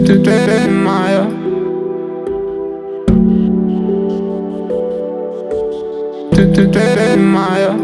Ты моя. Ты моя.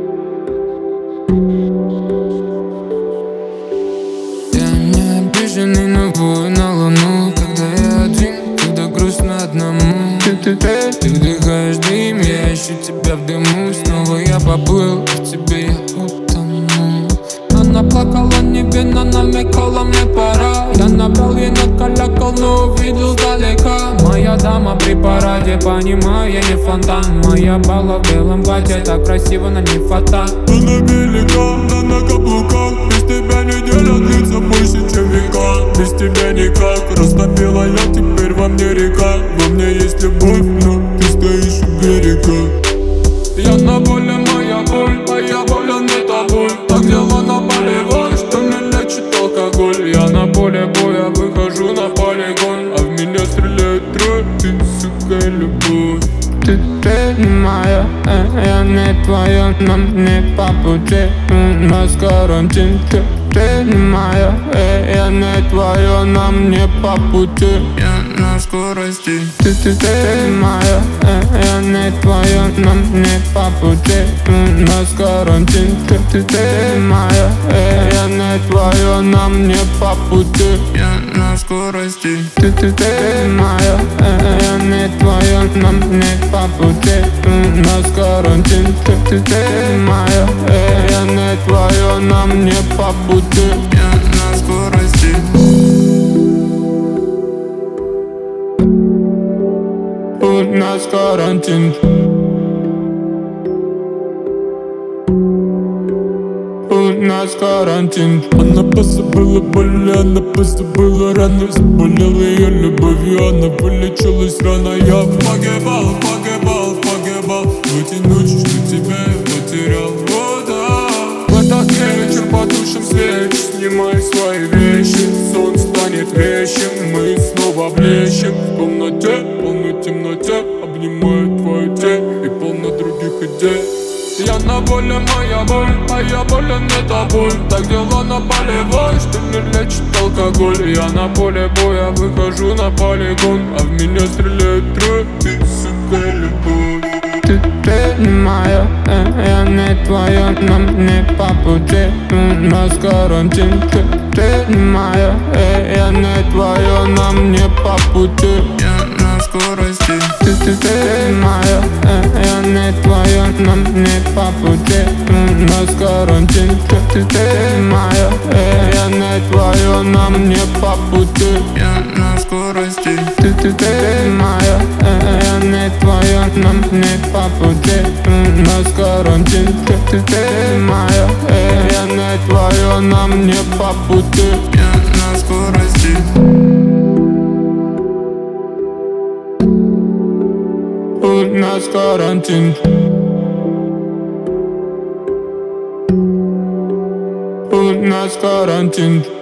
Я не обиженный, но бой на луну. Когда я один, когда грустно одному. Ты вдыхаешь дым, я ищу тебя в дыму. Снова я поплыл, в тебе я утонул. Она плакала невинно, намекала мне пора. Я набрал ей на колокол, но увидел сдалека. Моя дама при параде, понимаю, я не фонтан. Моя бала в белом платье, так красиво, но не фото. Она велика, она на каблуках. Без тебя неделя длится больше, чем века. Без тебя никак, растопила я, теперь во мне река. Во мне есть любовь, но ты стоишь у берега. Я на воле, моя боль, а не тобой. Так дела на болевой, что не лечит алкоголь. Я на поле боя выхожу на полигон, а в меня стреляют трое, ты, сука, любовь. Ты не моя, я не твоя, нам не по пути. У нас карантин. Ты не моя, я не твоя, нам не по пути. Я на скорости. Ты моя, я не твоя, нам не по пути. У нас карантин. Ты моя, я не твоя, нам не по пути. Я на скорости. Ты моя, я не твоя, нам не по пути. У нас карантин. Ты моя, я не твоя, нам не по пути. Я на скорости. У нас карантин. У нас карантин. Она позабыла боли, она позабыла раны. Заболела ее любовью, она вылечилась рано. Я погибал в эти ночи, что тебя я потерял. О, да. В этот вечер потушим свечи, снимай свои вещи. Сон станет вещим, мы снова блещем. В комнате, полной темноте, обнимаю твою тень и полно других идей. Я на воле, моя боль, а я болен не тобой. Так дела на болевой, что не лечит алкоголь. Я на поле боя выхожу на полигон, а в меня стреляют трое, ты, сука, любовь. Ты не моя, я не твоя, нам не по пути. У нас карантин. Ты не моя, я не твоя, нам не по пути. Я на скорости. Ты моя, я не твоя, нам не по пути. У нас карантин. Ты моя, я не твоя, нам не по пути. Я на скорости. Ты моя, я не твоя, нам не по пути. У нас карантин. Ты моя, я не твоя, нам не по пути. Я на скорости. У нас карантин. У нас карантин.